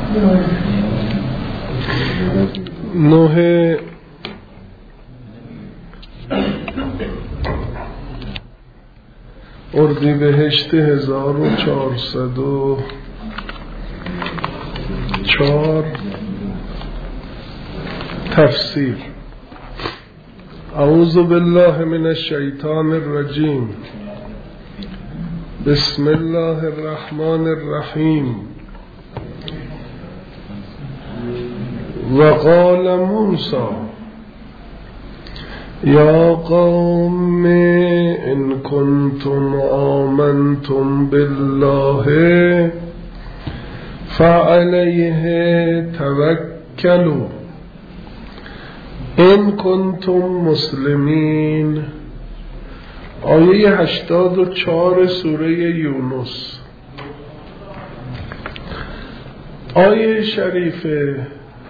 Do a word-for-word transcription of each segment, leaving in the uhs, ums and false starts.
نه اردیبهشت هزار و چهارصد و چهار. تفسیر. اعوذ بالله من الشیطان الرجیم. بسم الله الرحمن الرحیم. وقال موسی یا قوم ان کنتم آمنتم بالله فعلیه توکلوا ان کنتم مسلمین. آیه هشتاد و چهار سوره یونس. آیه شریفه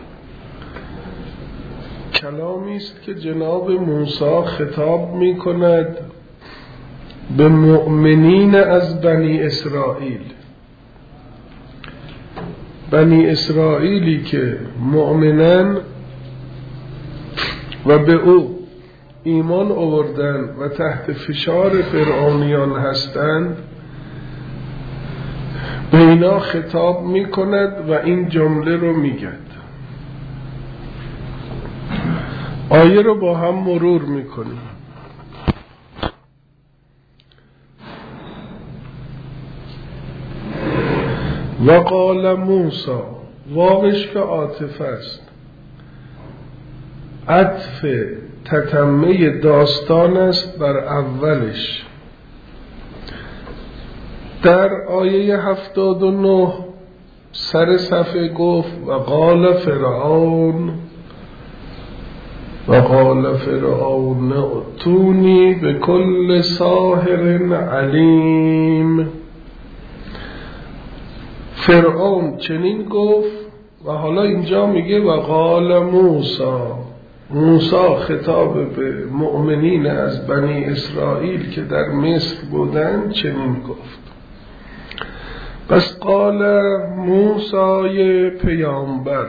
کلامی است که جناب موسی خطاب می کند به مؤمنین از بنی اسرائیل. بنی اسرائیلی که مؤمنن و به او ایمان آوردن و تحت فشار فرعونیان هستند، به اینا خطاب می کند و این جمله رو می گد. آیه رو با هم مرور می کنیم. وقال موسی، واوش که عاطفه است، عطف تتمه داستان است بر اولش. در آیه هفتاد و نه سر صفحه گفت وقال فرعون وقال فرعون ائتونی بكل ساحر علیم. فرعون چنین گفت و حالا اینجا میگه وقال موسی. موسی خطاب به مؤمنین از بنی اسرائیل که در مصر بودن چنین گفت. پس قال موسی پیامبر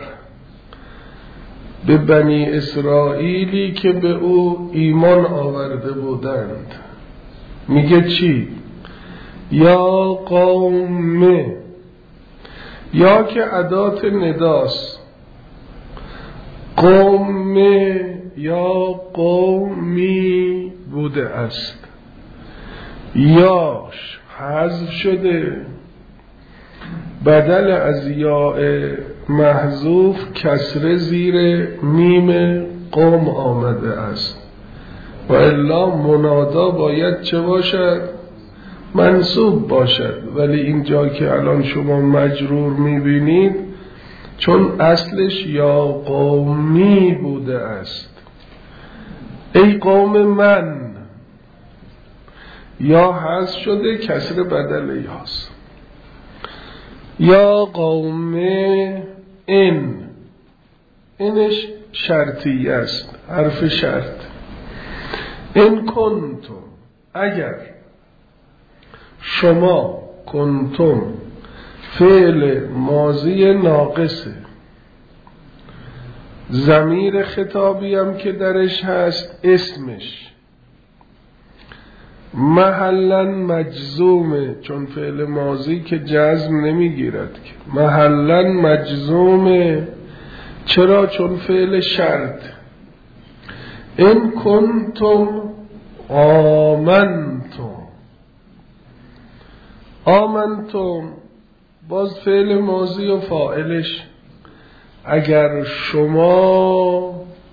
به بنی اسرائیلی که به او ایمان آورده بودند میگه چی؟ یا قوم، یا که ادات نداست، قوم یا قومی بوده است، یاش حذف شده، بدل از یاء محذوف کسره زیر میم قوم آمده است و الا منادا باید چه باشد؟ منصوب باشد. ولی اینجا که الان شما مجرور میبینید چون اصلش یا قومی بوده است، ای قوم من، یا حذف شده کسره بدل یاست. یا قوم این، اینش شرطی است، حرف شرط. این کنتم، اگر شما، کنتم فعل ماضی ناقصه، ضمیر خطابی هم که درش هست اسمش محلا مجزومه، چون فعل ماضی که جزم نمیگیرد که محلا مجزومه. چرا؟ چون فعل شرط. ان کنتم آمنتم، آمنتم باز فعل ماضی و فاعلش اگر شما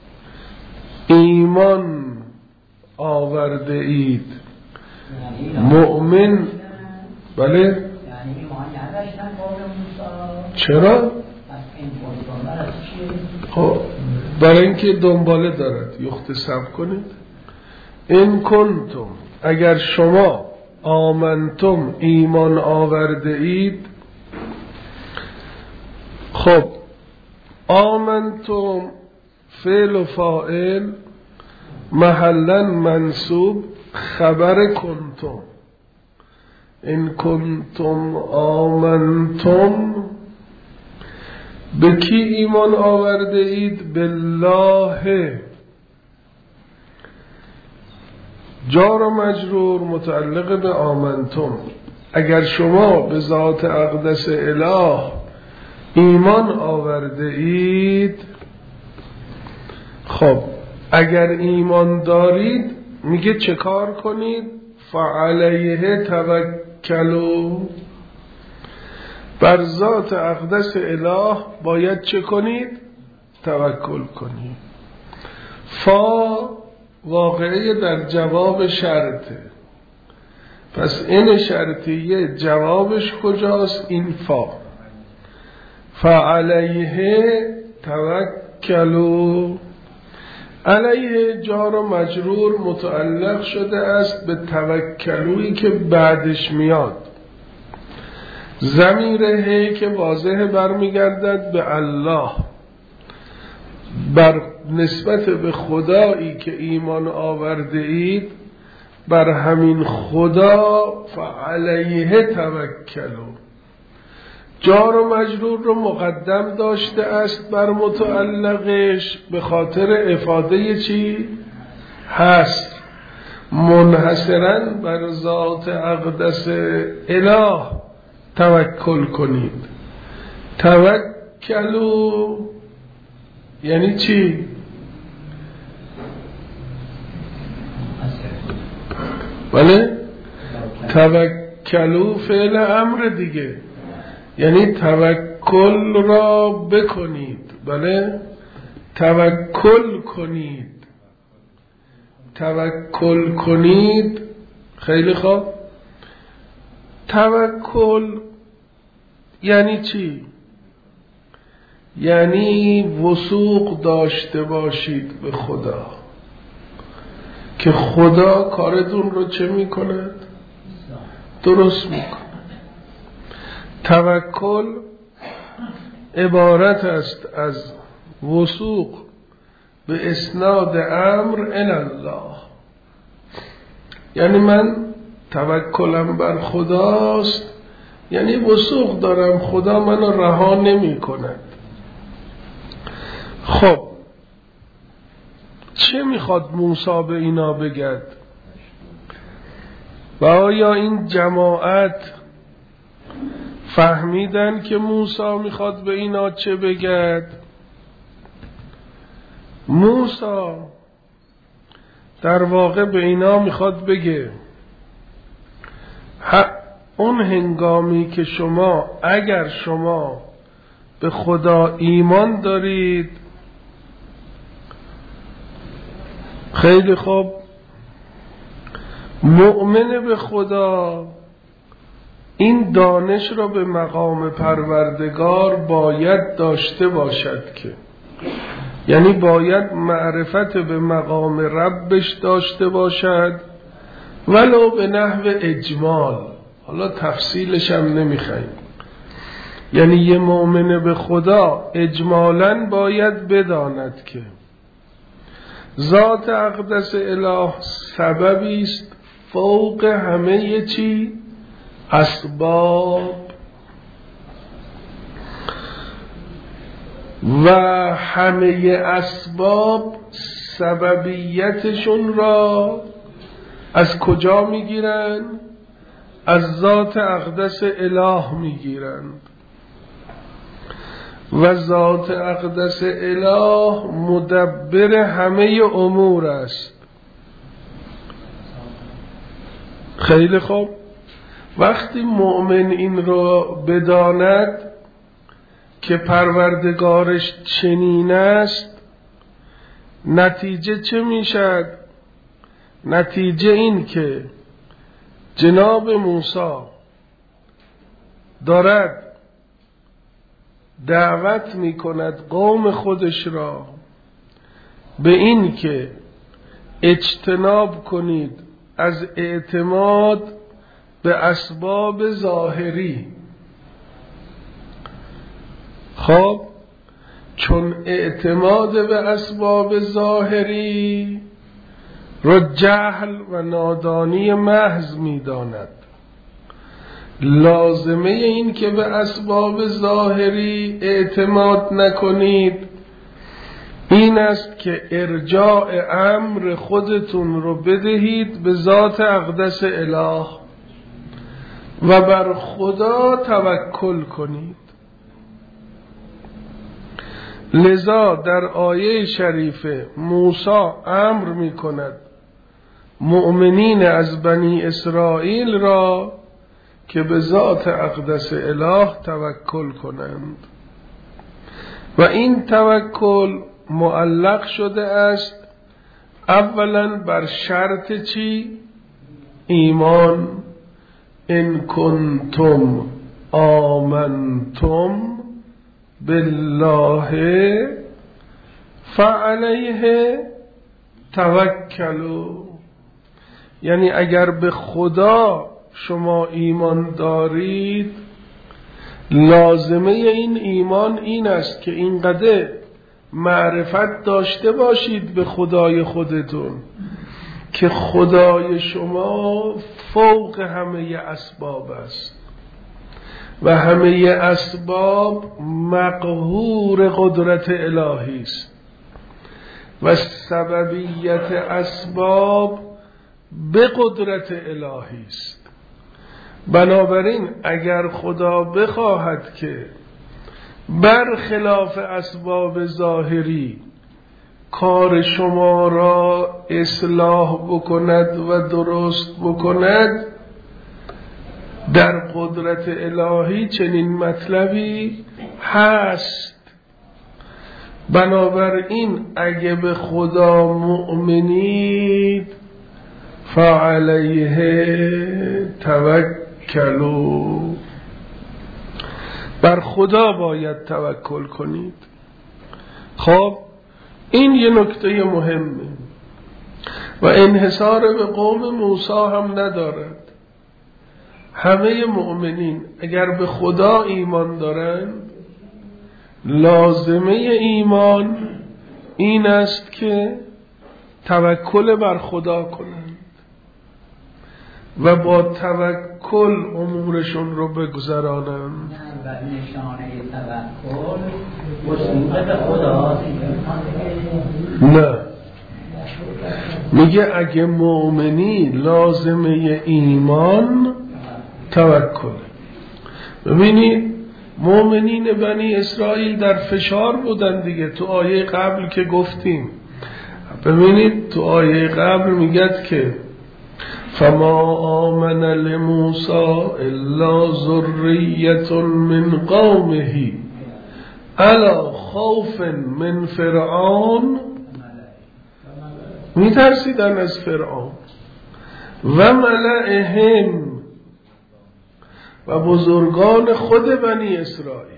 ایمان آورده اید. مؤمن بله. چرا؟ خب برای اینکه دنباله دارد یختصب کنید. این کنتم، اگر شما آمنتم ایمان آورده اید. خب آمنتم فعل و فاعل محلا منصوب، خبر کنتم. این کنتم آمنتم به کی ایمان آورده اید؟ بالله. جار و مجرور متعلق به آمنتم. اگر شما به ذات اقدس اله ایمان آورده اید، خب اگر ایمان دارید میگه چه کار کنید؟ فعلیه توکلوا. بر ذات اقدس اله باید چه کنید؟ توکل کنید. فا واقعه در جواب شرطه، پس این شرطیه جوابش کجاست؟ این فا. فعلیه توکلوا. علیه جار و مجرور متعلق شده است به توکلویی که بعدش میاد. ضمیر هی که واضح برمیگردد به الله، بر نسبت به خدایی که ایمان آورده اید، بر همین خدا فعلیه توکلوا. جار و مجرور رو مقدم داشته است بر متعلقش به خاطر افاده چی؟ هست. منحصراً بر ذات اقدس اله توکل کنید. توکلوا یعنی چی؟ بله؟ توکلوا فعل امر دیگه، یعنی توکل را بکنید. بله؟ توکل کنید. توکل کنید. خیلی خوب. توکل یعنی چی؟ یعنی وثوق داشته باشید به خدا که خدا کارتون رو چه میکند؟ درست میکند. توکل عبارت است از وثوق به اسناد امر الی الله. یعنی من توکلم بر خداست، یعنی وثوق دارم خدا منو رها نمی کند. خب چه میخواد موسی به اینا بگد؟ و آیا این جماعت فهمیدن که موسی میخواد به اینا چه بگد؟ موسی در واقع به اینا میخواد بگه اون هنگامی که شما، اگر شما به خدا ایمان دارید، خیلی خوب، مؤمن به خدا، این دانش را به مقام پروردگار باید داشته باشد که، یعنی باید معرفت به مقام ربش داشته باشد، ولو به نحو اجمال. حالا تفصیلش هم نمیخوایم. یعنی یه مؤمن به خدا اجمالاً باید بداند که ذات اقدس اله سببی است فوق همه چی؟ اسباب. و همه اسباب سببیتشون را از کجا میگیرن؟ از ذات اقدس اله میگیرند. و ذات اقدس اله مدبر همه امور است. خیلی خوب. وقتی مؤمن این رو بداند که پروردگارش چنین است، نتیجه چه میشد؟ نتیجه این که جناب موسی دارد دعوت می کند قوم خودش را به این که اجتناب کنید از اعتماد به اسباب ظاهری. خب چون اعتماد به اسباب ظاهری را جهل و نادانی محض می داند، لازمه این که به اسباب ظاهری اعتماد نکنید این است که ارجاع امر خودتون رو بدهید به ذات اقدس اله و بر خدا توکل کنید. لذا در آیه شریفه موسی امر می کند مؤمنین از بنی اسرائیل را که به ذات اقدس اله توکل کنند و این توکل معلق شده است اولا بر شرط چی؟ ایمان. ان کنتم آمنتم بالله فعلیه توکلوا، یعنی اگر به خدا شما ایمان دارید لازمه این ایمان این است که اینقدر معرفت داشته باشید به خدای خودتون که خدای شما فوق همه اسباب است و همه اسباب مقهور قدرت الهی است و سببیت اسباب به قدرت الهی است. بنابراین اگر خدا بخواهد که برخلاف اسباب ظاهری کار شما را اصلاح بکند و درست بکند در قدرت الهی چنین مطلبی هست. بنابراین اگه به خدا مؤمنید فعلیه توکلوا، بر خدا باید توکل کنید. خب این یه نکته مهمه و انحصار به قوم موسی هم ندارد. همه مؤمنین اگر به خدا ایمان دارند لازمه ایمان این است که توکل بر خدا کنند و با توکل امورشون رو بگذرانند. نشانه توکل وسیلت خدا. نه، میگه اگه مؤمنی لازمه ایمان توکل. ببینید مؤمنین بنی اسرائیل در فشار بودن دیگه، تو آیه قبل که گفتیم. ببینید تو آیه قبل میگد که فما آمن لموسی الا ذریة من قومه الا خوف من فرعون، میترسیدن از فرعون و ملئهم و بزرگان خود بنی اسرائیل.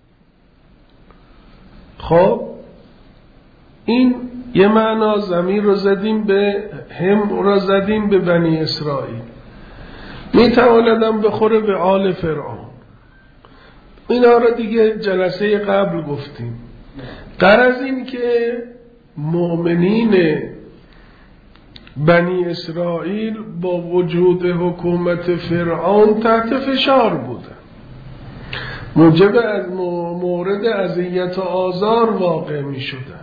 خب این یه معنا ضمیر رو زدیم به هم رو زدیم به بنی اسرائیل، میتواندم بخوره به آل فرعون. اینا رو دیگه جلسه قبل گفتیم. غرض این که مؤمنین بنی اسرائیل با وجود حکومت فرعون تحت فشار بودن، موجب از مورد اذیت و آزار واقع می شدن.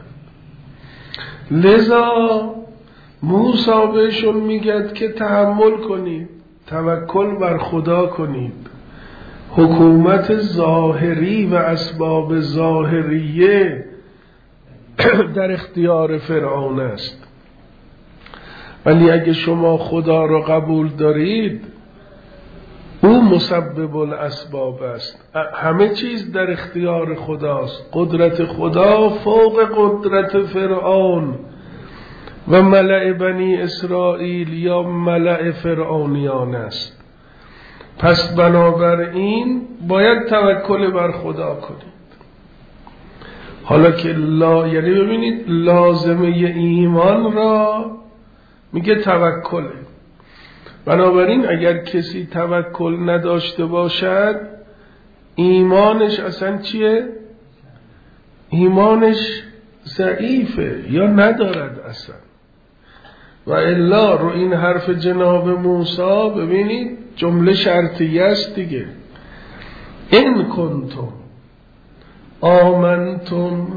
لذا موسی بهشون میگد که تحمل کنید، توکل بر خدا کنید. حکومت ظاهری و اسباب ظاهریه در اختیار فرعون است، ولی اگه شما خدا رو قبول دارید او مسبب الاسباب است. همه چیز در اختیار خداست. قدرت خدا فوق قدرت فرعون و ملأ بنی اسرائیل یا ملأ فرعونیان است. پس بنابراین باید توکل بر خدا کنید. حالا که لا، یعنی ببینید لازمه ایمان را میگه توکله. بنابراین اگر کسی توکل نداشته باشد ایمانش اصلا چیه؟ ایمانش ضعیفه یا ندارد اصلا. و الا رو این حرف جناب موسی ببینید جمله شرطیه است دیگه. این کنتم آمنتم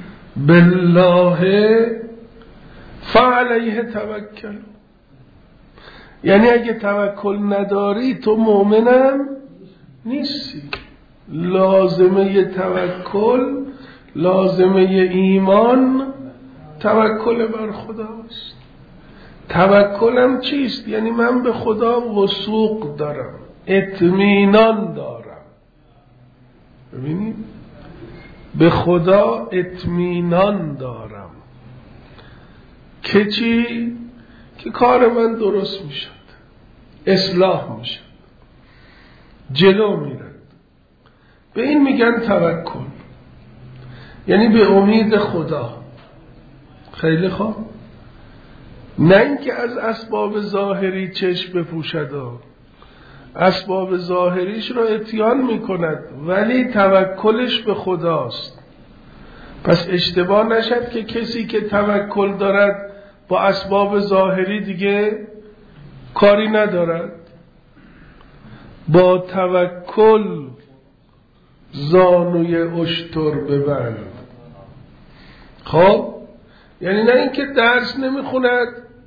بالله فعلیه توکل، یعنی اگه توکل نداری تو مؤمنم نیستی. لازمه توکل، لازمه ایمان توکل بر خداست. توکلم چیست؟ یعنی من به خدا وثوق دارم، اطمینان دارم. ببینید، به خدا اطمینان دارم که چی؟ که کار من درست میشد، اصلاح میشد، جلو میرد. به این میگن توکل، یعنی به امید خدا. خیلی خوب، نه اینکه از اسباب ظاهری چشم بپوشد، اسباب ظاهریش رو اتیان میکند ولی توکلش به خداست. پس اشتباه نشد که کسی که توکل دارد با اسباب ظاهری دیگه کاری ندارد. با توکل زانوی اشتر ببند. خب یعنی نه اینکه درس نمیخوند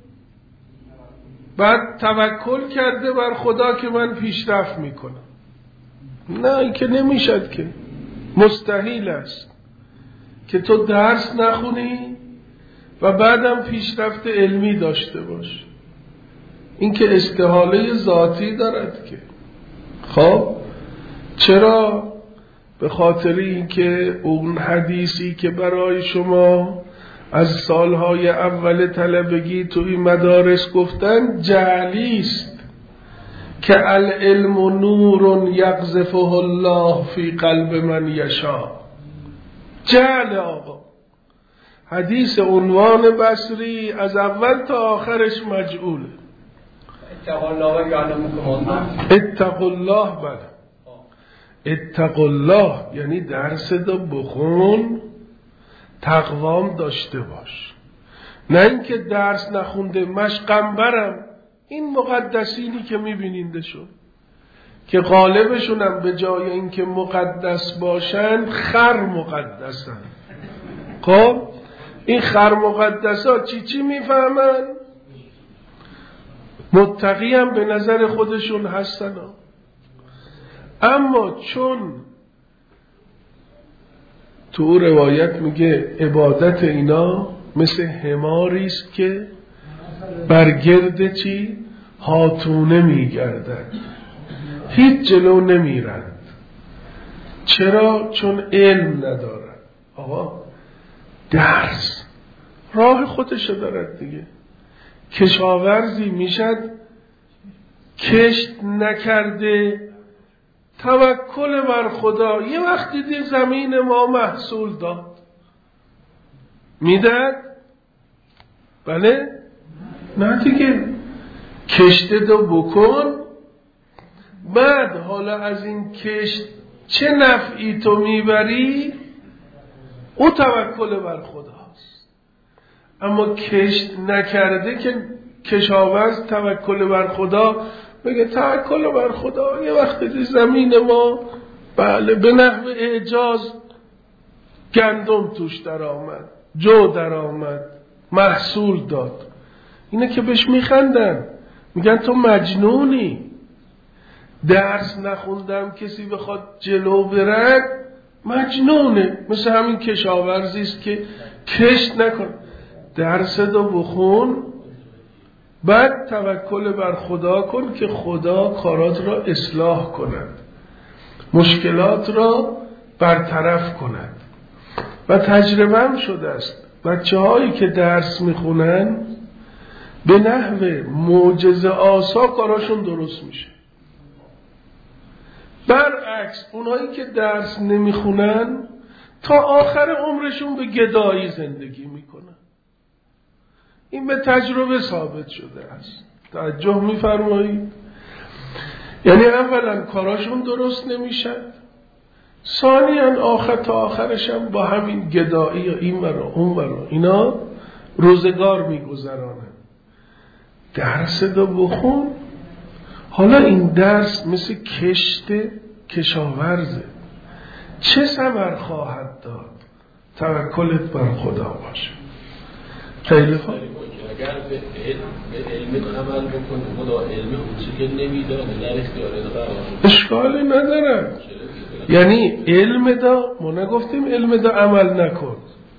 بعد توکل کرده بر خدا که من پیشرفت میکنم. نه، این که نمیشد، که مستحیل است که تو درس نخونی و بعدم پیشرفت علمی داشته باش. این که استحاله ذاتی دارد که. خب چرا؟ به خاطر اینکه اون حدیثی که برای شما از سالهای اول طلبگی تو این مدارس گفتن جعلی است که العلم نور یقذفه الله فی قلب من یشاء. جعل آقا، حدیث عنوان بصری از اول تا آخرش مجعوله. اتقوا الله و یعلمکم الله. اتقوا الله، بله، اتقوا الله یعنی درس دو بخون، تقوام داشته باش. نه اینکه درس نخونده مشقنبرم. این مقدسینی که میبینیندشون که غالبشونم به جای اینکه مقدس باشن خر مقدسن. خب این خر مقدسا چی چی میفهمن؟ متقی هم به نظر خودشون هستن، اما چون تو روایت میگه عبادت اینا مثل حماری است که برگرد چی؟ هاتونه میگردد، هیچ جلو نمیرند. چرا؟ چون علم ندارد. آقا درس راه خودشو دارد دیگه. کشاورزی میشد کشت نکرده، توکل بر خدا، یه وقت دیدی زمین ما محصول داد، میداد؟ بله؟ نه دیگه، کشت دو بکن، بعد حالا از این کشت چه نفعی تو میبری، او توکل بر خداست. اما کشت نکرده که کشاورز توکل بر خدا بگه توکل بر خدا، یه وقت دیدی زمین ما بله به نحو اعجاز گندم توش در آمد، جو در آمد، محصول داد. اینه که بهش میخندن، میگن تو مجنونی. درس نخوندم کسی بخواد جلو برد مجنونه. مثل همین کشاورزی است که کشت نکن، درس دو بخون، بعد توکل بر خدا کن که خدا کارات را اصلاح کند، مشکلات را برطرف کند. و تجربه هم شده است بچه هایی که درس میخونن به نحو معجزه آسا کاراشون درست میشه. برعکس اونایی که درس نمیخونن تا آخر عمرشون به گدایی زندگی میکنن. این به تجربه ثابت شده است. توجه میفرمایید؟ یعنی اولا کاراشون درست نمیشن، ثانیاً آخر تا آخرش هم با همین گدایی یا این ورا اون ورا اینا روزگار میگذرانن. درس دو بخون، حالا این درس مثل کشت کشاورزه. چه ثمر خواهد داد؟ توکلت بر خدا باشه. خیلی خوب. اگر به علم عمل بکنه خدا علم اون چی که نمیدانه در اختیار قرار اشکالی نداره. یعنی علم دا، ما نگفتیم علم دا عمل نکن،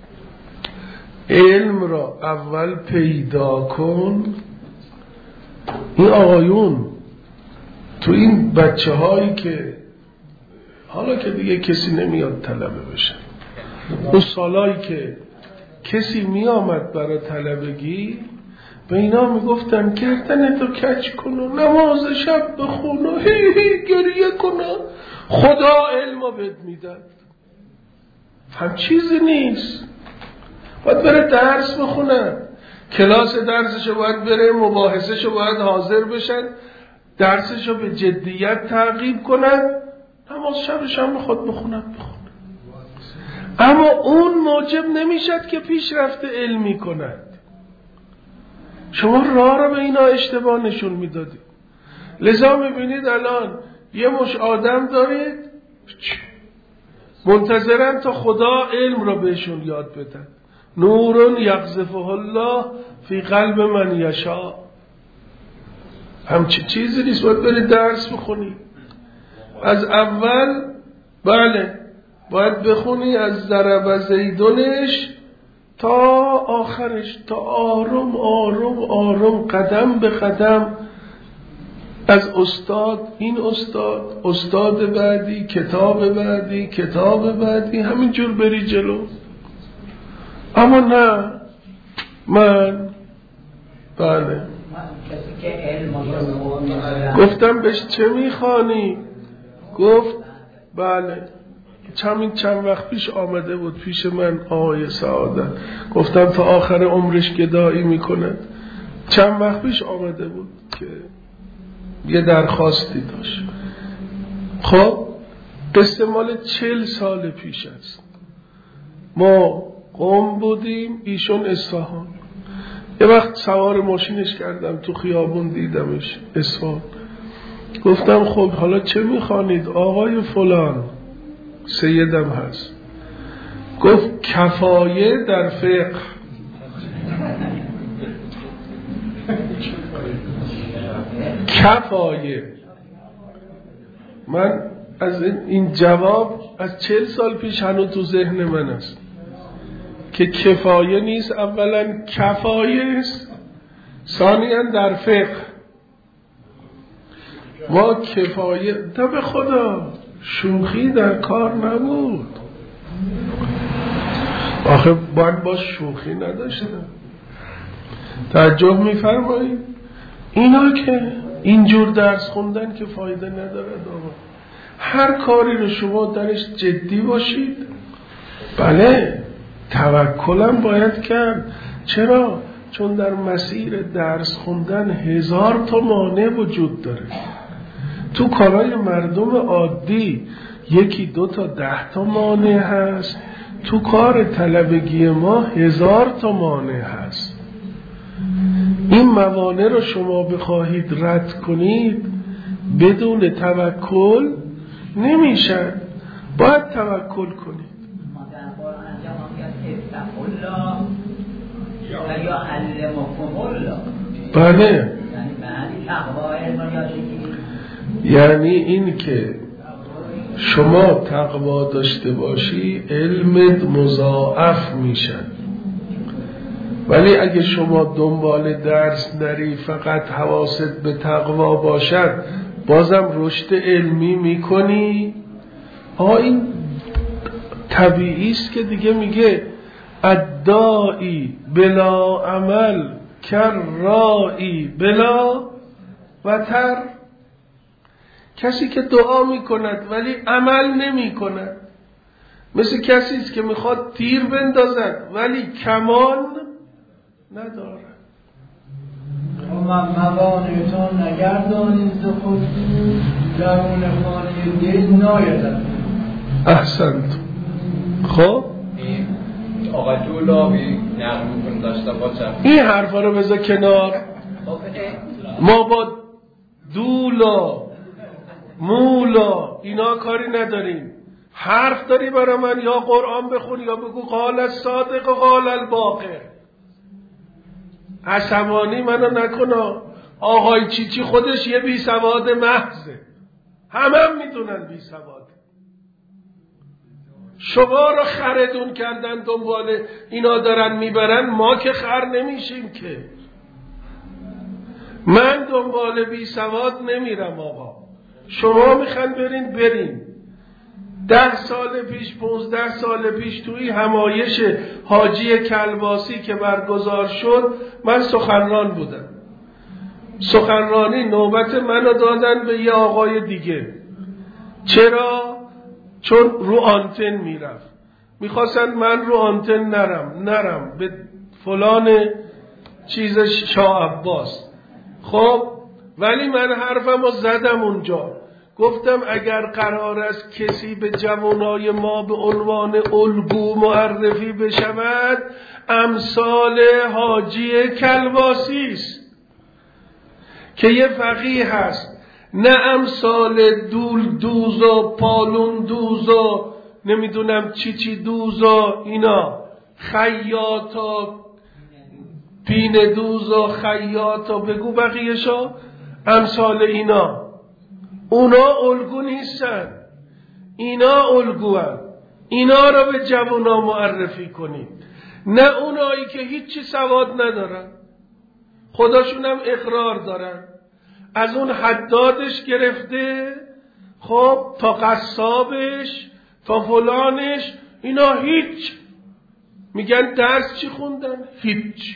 علم را اول پیدا کن. این آقایون تو این بچه هایی که حالا که دیگه کسی نمیاد طلبه بشه، اون سالایی که کسی می آمد برای طلبگی به اینا می گفتن گردن تو کج کن و نماز شب بخون و هی هی گریه کن، خدا علمو بهت میدن. هم چیزی نیست، باید بره درس بخونن، کلاس درسشو باید بره، مباحثشو باید حاضر بشن، درسشو به جدیت تعقیب کنن، نماز شبش هم میخواد بخونن بخونن. اما اون موجب نمیشد که پیشرفت علمی کند. شما راه را به اینا اشتباه نشون میدادید. لذا میبینید الان یه مش آدم دارید منتظرن تا خدا علم را بهشون یاد بدن. نورون یقذفه الله فی قلب من یشاء. همچی چیزی نیست، باید برید درس بخونی از اول. بله باید بخونی از ضرب زیدونش تا آخرش، تا آروم آروم آروم قدم به قدم از استاد، این استاد، استاد بعدی، کتاب بعدی، کتاب بعدی، همینجور بری جلو. اما نه من بله گفتم بهش چه میخوانی؟ گفت بله چند چند وقت پیش آمده بود پیش من آقای سعادت، گفتم تا آخر عمرش گدایی میکنه. چند وقت پیش آمده بود که یه درخواستی داشت. خب قصه مال چل سال پیش است. ما قم بودیم، ایشون اصفهان. یه وقت سوار ماشینش کردم تو خیابون دیدمش اصفهان. گفتم خب حالا چه میخوانید آقای فلان؟ سیدم هست. گفت کفایه در فقه. کفایه. من از این جواب از چهل سال پیش هنوز تو ذهن من است که کفایه نیست، اولا کفایه است، ثانیا در فقه. ما کفایه تا به خدا شوخی در کار نبود. آخه باید با شوخی نداشتن. توجه میفرمایید؟ اینا که اینجور درس خوندن که فایده نداره. هر کاری رو شما درش جدی باشید. بله توکلم باید کرد. چرا؟ چون در مسیر درس خوندن هزار تا مانع وجود داره. تو کارهای مردم عادی یکی دو تا ده تا مانع هست، تو کار طلبگی ما هزار تا مانع هست. این موانع رو شما بخواهید رد کنید بدون توکل نمیشه. باید توکل کنید. بله یعنی این که شما تقوا داشته باشی علمت مضاعف میشه. ولی اگه شما دنبال درس نری فقط حواست به تقوا باشد بازم رشد علمی میکنی. آه این طبیعی است که دیگه میگه ادعی بلا عمل کررائی بلا وتر. کسی که دعا میکند ولی عمل نمیکند مثل کسی است که میخواد تیر بندازد ولی کمان نداره. من موانعتان نگردانید ز خود درون خانه دل نایدد. احسنت. خب آقا جولاوی نقل میکنه داشته باشه. این حرفا رو بذار کنار. ما با دولا مولا اینا کاری نداریم. حرف داری برای من یا قرآن بخون یا بگو قال الصادق و قال الباقر. عصبانی منو نکنه. آقای چیچی خودش یه بی سواد محضه، همه هم میدونن بی سواد. شما رو خردون کردن دنبال اینا دارن میبرن، ما که خر نمیشیم که. من دنبال بی سواد نمیرم آقا. شما میخوان برین برین. ده سال پیش پونزده سال پیش توی همایش حاجی کلباسی که برگزار شد من سخنران بودم. سخنرانی نوبت منو دادن به یه آقای دیگه. چرا؟ چون رو آنتن میرفت. میخواستن من رو آنتن نرم نرم به فلان چیز شاه عباس. خب ولی من حرفمو زدم اونجا، گفتم اگر قرار است کسی به جوانای ما به عنوان الگو معرفی بشود امثال حاجی کلباسی است که یه فقیه هست، نه امثال دول دوز و پالون دوز و نمیدونم چی چی دوز و اینا، خیاطا پین دوز و خیاطا بگو بقیهشا، امثال اینا. اونا الگو نیستن، اینا الگو هن. اینا رو به جوانا معرفی کنید، نه اونایی که هیچی سواد ندارن، خداشون هم اقرار دارن. از اون حدادش گرفته خب تا قصابش تا فلانش، اینا هیچ. میگن درس چی خوندن؟ هیچ.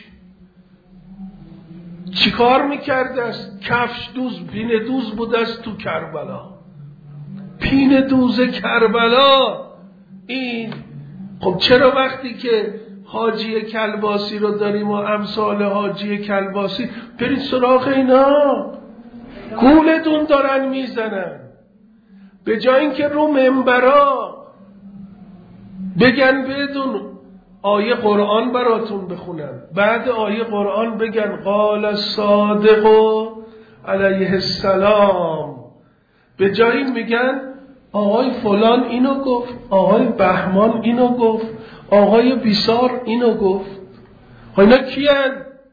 چی کار میکرده است؟ کفش دوز پین دوز بوده است تو کربلا. پین دوز کربلا این. خب چرا وقتی که حاجی کلباسی رو داریم و امثال حاجی کلباسی برید سراغ اینا؟ گولتون دارن میزنن. به جای اینکه رو منبرا بگن بدون آیه قرآن براتون بخونن، بعد آیه قرآن بگن قال الصادق علیه السلام، به جای این میگن آقای فلان اینو گفت، آقای بهمان اینو گفت، آقای بیسار اینو گفت. اینا کیان؟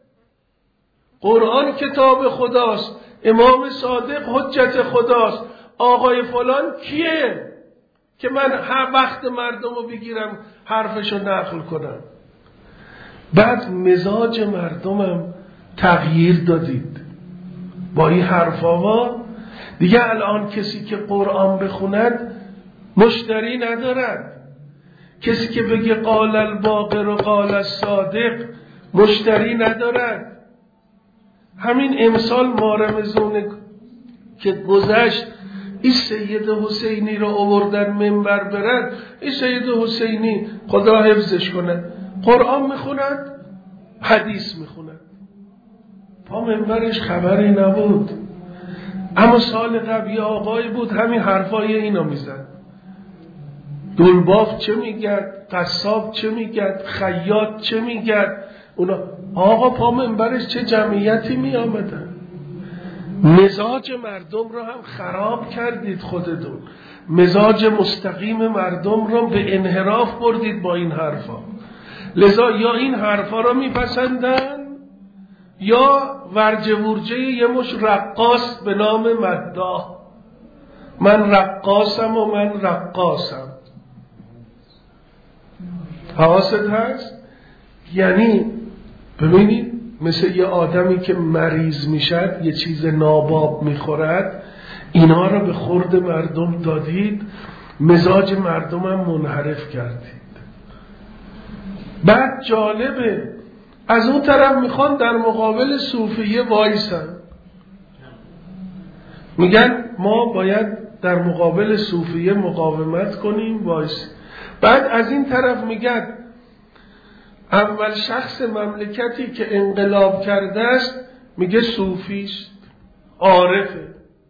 قرآن کتاب خداست، امام صادق حجت خداست. آقای فلان کیه که من هر وقت مردم رو بگیرم حرفشو نقل کنم؟ بعد مزاج مردمم تغییر دادید با این حرفا. دیگه الان کسی که قرآن بخوند مشتری ندارد. کسی که بگه قال الباقر و قال الصادق مشتری ندارد. همین امسال ماه رمضان که گذشت این سید حسینی رو آوردن منبر برد. این سید حسینی خدا حفظش کنه قرآن میخوند، حدیث میخوند، پا منبرش خبری نبود. اما سال قبل آقای بود همین حرفای اینو میزد. دلباف چه میگرد، قصاب چه میگرد، خیاط چه میگرد. اونا آقا پا منبرش چه جمعیتی می آمدن. مزاج مردم رو هم خراب کردید خودتون. مزاج مستقیم مردم رو به انحراف بردید با این حرفا. لذا یا این حرفا رو میپسندن یا ورجه ورجه یه مش رقاص به نام مداح. من رقاصم و من رقاصم. حواست هست؟ یعنی ببینید مثل یه آدمی که مریض میشد، یه چیز ناباب میخورد، اینا رو به خورد مردم دادید، مزاج مردم هم منحرف کردید. بعد جالبه از اون طرف میخوان در مقابل صوفیه وایسن، میگن ما باید در مقابل صوفیه مقاومت کنیم وایس. بعد از این طرف میگن اول شخص مملکتی که انقلاب کرده است میگه صوفیست، عارفه.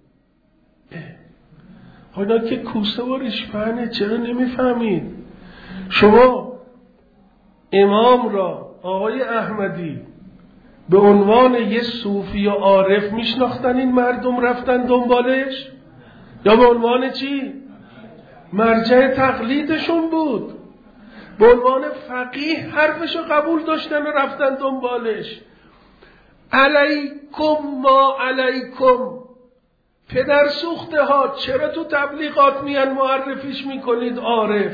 اینا که کوسه و ریشپنه، چرا نمیفهمید؟ شما امام را آقای احمدی به عنوان یه صوفی و عارف میشناختن این مردم رفتن دنبالش، یا به عنوان چی؟ مرجع تقلیدشون بود. به عنوان فقیه حرفشو قبول داشتن و رفتن دنبالش. علیکم ما علیکم، پدر سوخته ها چرا تو تبلیغات میان معرفیش میکنید عارف؟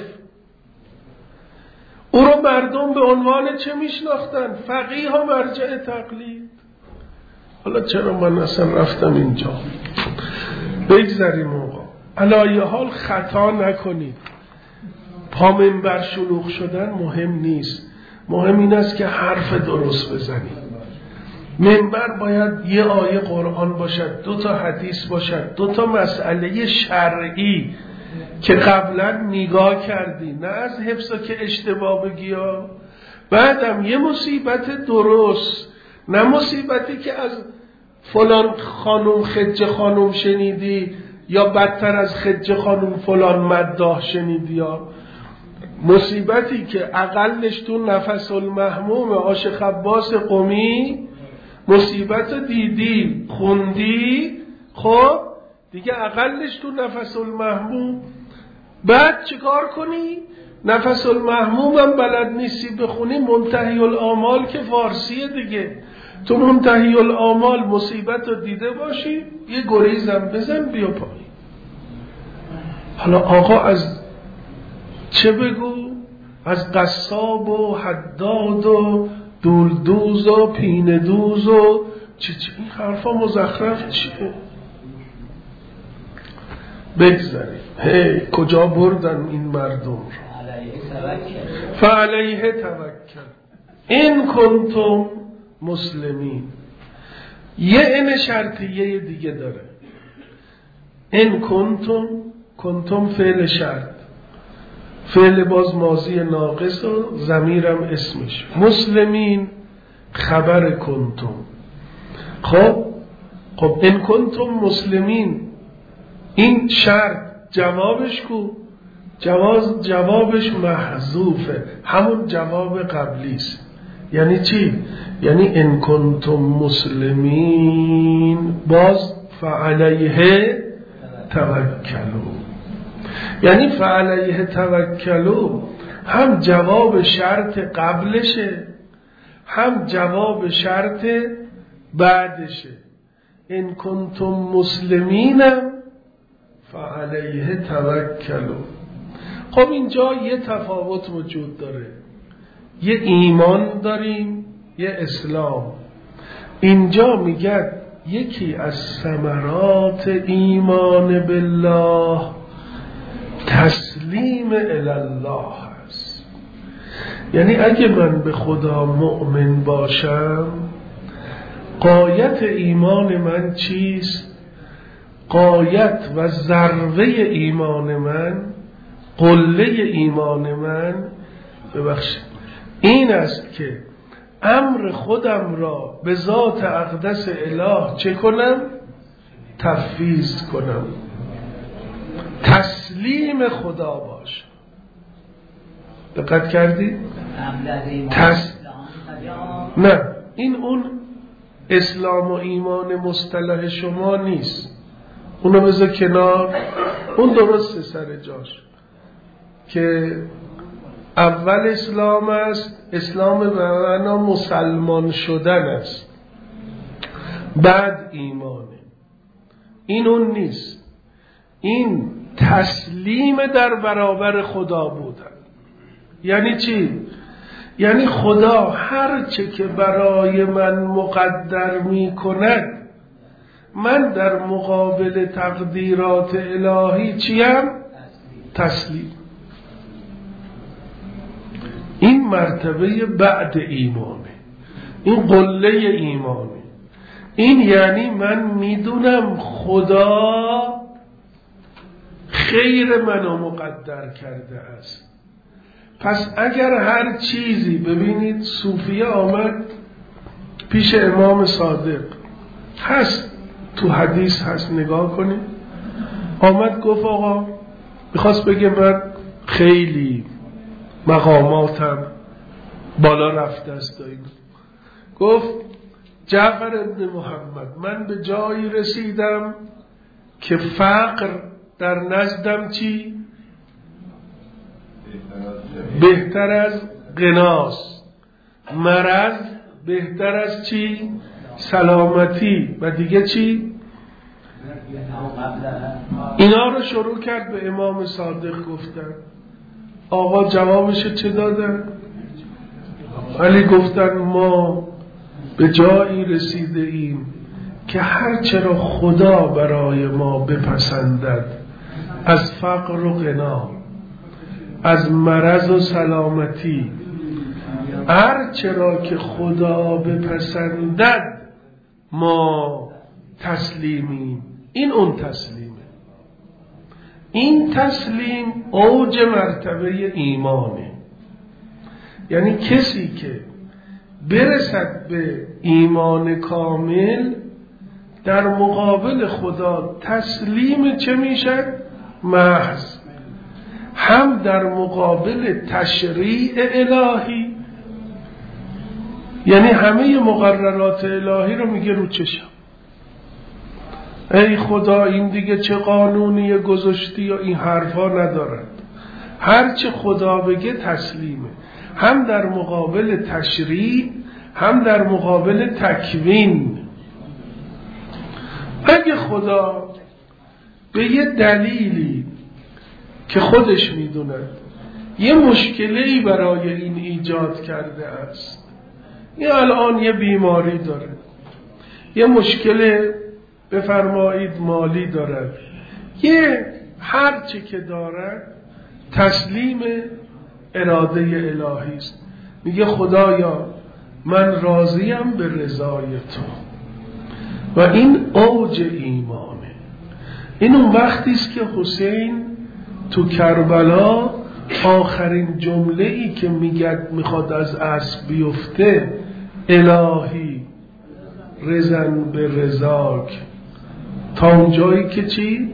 او رو مردم به عنوان چه میشناختن؟ فقیه ها مرجع تقلید. حالا چرا من اصلا رفتم اینجا؟ بگذاریم آقا، علایه حال خطا نکنید. پا منبر شلوغ شدن مهم نیست، مهم این است که حرف درست بزنید. منبر باید یه آیه قرآن باشد، دو تا حدیث باشد، دو تا مسئله شرعی که قبلا نگاه کردی، نه از حفظا که اشتباه بگی ها. بعدم یه مصیبت درست، نه مصیبتی که از فلان خانم خجه خانم شنیدی یا بدتر از خجه خانم فلان مداح شنیدی ها. مصیبتی که اقلش تو نفس المحموم عاشق عباس قمی، مصیبت دیدی خوندی، خب دیگه اقلش تو نفس المحموم. بعد چیکار کنی؟ نفس المحموم هم بلد نیستی بخونی، منتهی الآمال که فارسیه دیگه. تو منتهی الآمال مصیبت رو دیده باشی، یه گریزم بزن بیا پایی. حالا آقا از چه بگو؟ از قصاب و حداد و دولدوز و پیندوز و چه چه این حرفا مزخرف چیه؟ بگذاریم. هی کجا بردن این مردم رو؟ فعلیه توکل این کنتم مسلمین. یه این شرطیه دیگه داره. این کنتم، کنتم فعل شرط، فعل باز ماضی ناقص و ضمیرم اسمش. مسلمین خبر کنتم. خب خب این کنتم مسلمین، این شرط جوابش کو؟ جواز جوابش محذوفه، همون جواب قبلیست. یعنی چی؟ یعنی ان کنتم مسلمین باز فعلیه توکلوا. یعنی فعلیه توکلوا هم جواب شرط قبلشه هم جواب شرط بعدشه. ان کنتم مسلمینم فعلیه توکلوا. خب اینجا یه تفاوت وجود داره، یه ایمان داریم یه اسلام. اینجا میگه یکی از ثمرات ایمان بالله تسلیم الله است. یعنی اگه من به خدا مؤمن باشم، غایت ایمان من چیست؟ غایت و ذروه ایمان من، قله ایمان من ببخشید این است که امر خودم را به ذات اقدس اله چه کنم؟ تفویض کنم، تسلیم خدا باش. دقت کردی؟ تس... نه این اون اسلام و ایمان مصطلح شما نیست، اونو بذار کنار. اون درسته سر جاش که اول اسلام است، اسلام به معنا مسلمان شدن است، بعد ایمانه. این اون نیست، این تسلیم در برابر خدا بودن. یعنی چی؟ یعنی خدا هر چه که برای من مقدر می کند، من در مقابل تقدیرات الهی چیم؟ تسلیم. این مرتبه بعد ایمانه، این قله ایمانه. این یعنی من میدونم خدا خیر منو مقدر کرده است. پس اگر هر چیزی، ببینید صوفیه آمد پیش امام صادق، هست تو حدیث هست، نگاه کنید. آمد گفت آقا میخواست بگه من خیلی مقاماتم بالا رفته است. گفت جعفر ابن محمد من به جایی رسیدم که فقر در نزدم چی؟ بهتر از غناست، مرض بهتر از چی؟ سلامتی، و دیگه چی؟ اینا رو شروع کرد به امام صادق گفتن. آقا جوابش چه دادن؟ ولی گفتن ما به جایی رسیده ایم که هرچه را خدا برای ما بپسندد از فقر و غنا، از مرض و سلامتی، هرچه را که خدا بپسندد ما تسلیمیم. این اون تسلیمه. این تسلیم اوج مرتبه ایمانه. یعنی کسی که برسد به ایمان کامل در مقابل خدا تسلیم چه میشد؟ محض. هم در مقابل تشریع الهی، یعنی همه مقررات الهی رو میگه رو چشم، ای خدا این دیگه چه قانونی گذاشتی یا این حرفا ندارد. هرچه خدا بگه تسلیمه، هم در مقابل تشریع هم در مقابل تکوین. اگه خدا به یه دلیلی که خودش میدوند یه مشکلی برای این ایجاد کرده است، یه الان یه بیماری داره، یه مشکل بفرمایید مالی دارد، یه هرچی که دارد تسلیم اراده الهی است. میگه خدایا من راضیم به رضای تو. و این اوج ایمانه. این اون وقتی است که حسین تو کربلا آخرین جمله ای که میگد میخواد از اسب بیفته، الهی رضن به رضاک، تا اون جایی که چی؟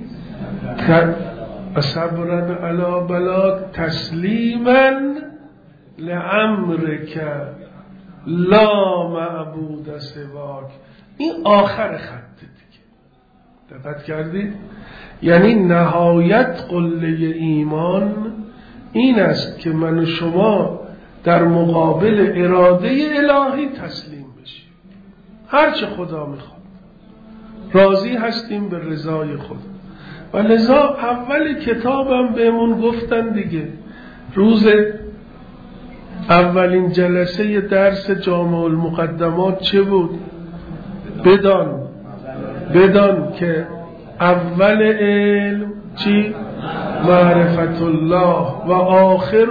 صبرن علی بلاک تسلیما لامرک لا معبود سواک. این آخر خط دیگه. دقت کردید؟ یعنی نهایت قله ایمان این است که من و شما در مقابل اراده الهی تسلیم بشیم، هرچه خدا میخواد راضی هستیم به رضای خدا. و لذا اول کتابم بهمون گفتن دیگه، روز اولین جلسه درس جامع المقدمات چه بود؟ بدان بدان که اول علم چی؟ معرفت الله و آخره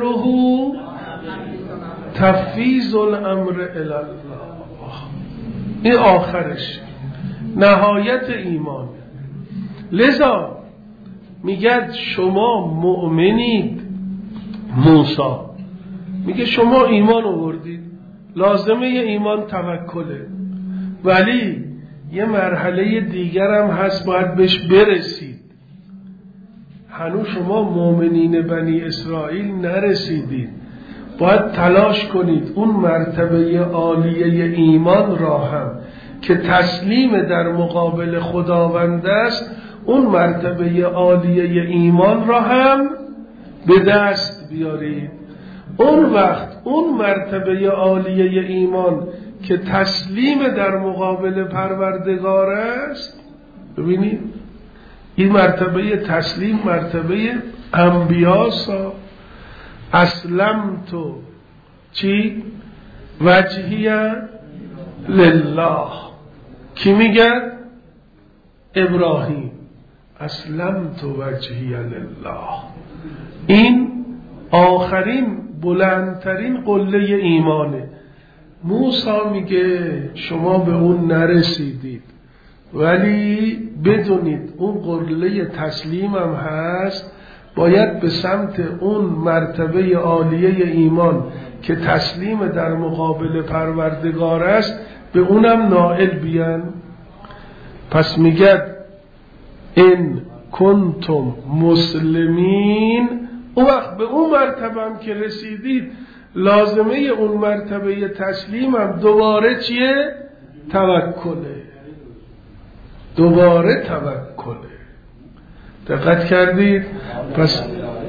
تفویض الامر الی الله. این آخرش نهایت ایمان. لذا میگه شما مؤمنید. موسی میگه شما ایمان آوردید، لازمه ی ایمان توکله، ولی یه مرحله دیگر هم هست باید بهش برسید. هنوز شما مؤمنین بنی اسرائیل نرسیدید، باید تلاش کنید اون مرتبه عالیه ایمان را هم که تسلیم در مقابل خداوند است، اون مرتبه عالیه ایمان را هم به دست بیارید. اون وقت اون مرتبه عالیه ایمان که تسلیم در مقابل پروردگار است، ببینید این مرتبه تسلیم مرتبه انبیاء. اسلم تو چی؟ وجهی لله. کی میگه؟ ابراهیم. اسلم تو وجهی لله. این آخرین بلندترین قله ایمانه. موسی میگه شما به اون نرسیدید، ولی بدونید اون قله تسلیم هم هست، باید به سمت اون مرتبه عالیه ایمان که تسلیم در مقابل پروردگار است به اونم نائل بیان. پس میگه ان کنتم مسلمین. اون وقت به اون مرتبه هم که رسیدید، لازمه اون مرتبه تسلیم هم دوباره چیه؟ توکله، دوباره توکله. دقت کردید؟ پس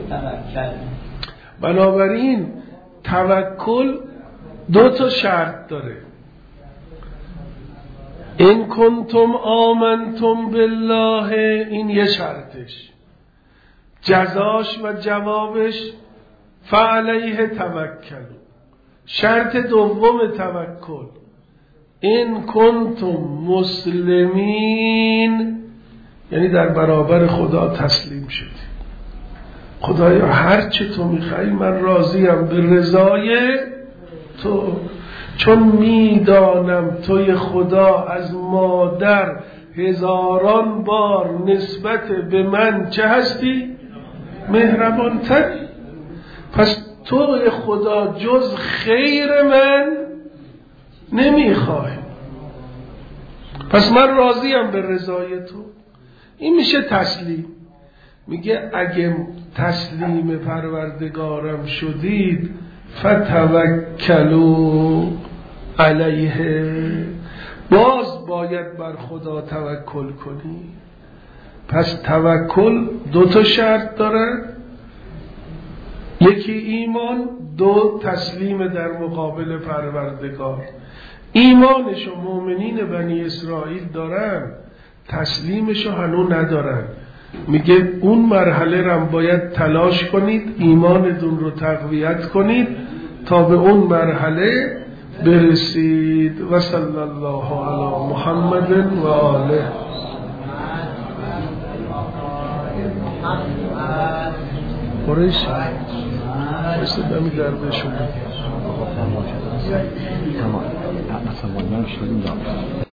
بنابراین توکل دو تا شرط داره. این کنتم آمنتم بالله، این یه شرطش، جزاش و جوابش فعلیه توکل. شرط دوم توکل این کنتم مسلمین، یعنی در برابر خدا تسلیم شدی. خدایا هر چه تو میخوای من راضیم به رضای تو، چون میدانم توی خدا از مادر هزاران بار نسبت به من چه هستی؟ مهربان تری. پس توی خدا جز خیر من نمیخوای، پس من راضیم به رضای تو. این میشه تسلیم. میگه اگه تسلیم پروردگارم شدید فتوکلوا علیه، باز باید بر خدا توکل کنی. پس توکل دو تا شرط داره، یکی ایمان، دو تسلیم در مقابل پروردگار. ایمانشو مؤمنین بنی اسرائیل دارن، تسلیمشو هنوز ندارن. میگه اون مرحله رو باید تلاش کنید، ایمانتون رو تقویت کنید تا به اون مرحله برسید. و صلی الله علی محمد و آله. قریش بسید دمی در بشون.